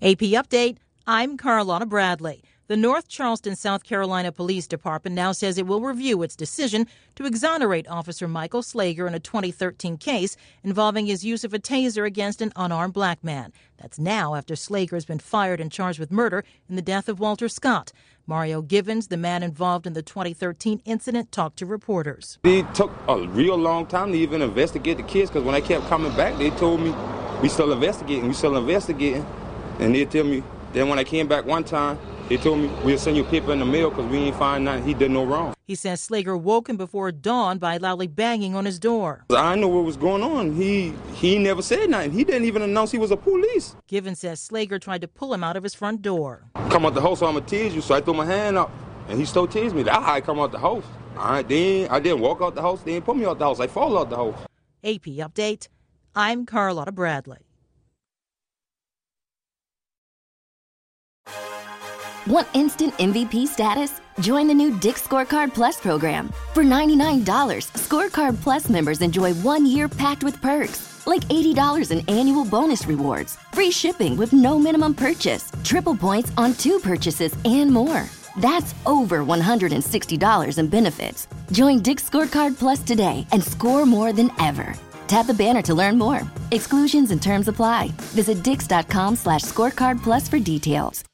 AP Update, I'm Carlotta Bradley. The North Charleston, South Carolina Police Department now says it will review its decision to exonerate Officer Michael Slager in a 2013 case involving his use of a taser against an unarmed black man. That's now after Slager has been fired and charged with murder in the death of Walter Scott. Mario Givens, the man involved in the 2013 incident, talked to reporters. It took a real long time to even investigate the kids, because when they kept coming back, they told me, we still investigating. And they tell me, then when I came back one time, they told me, we'll send you paper in the mail because we ain't find nothing. He did no wrong. He says Slager woke him before dawn by loudly banging on his door. I know what was going on. He never said nothing. He didn't even announce he was a police. Givens says Slager tried to pull him out of his front door. Come out the house, so I'm going to tease you. So I threw my hand up, and he still teased me. That's how I come out the house. Then I didn't walk out the house. They didn't put me out the house. I fall out the house. AP Update, I'm Carlotta Bradley. Want instant MVP status? Join the new Dick's Scorecard Plus program. For $99, Scorecard Plus members enjoy 1 year packed with perks, like $80 in annual bonus rewards, free shipping with no minimum purchase, triple points on 2 purchases, and more. That's over $160 in benefits. Join Dick's Scorecard Plus today and score more than ever. Tap the banner to learn more. Exclusions and terms apply. Visit dix.com/scorecard plus for details.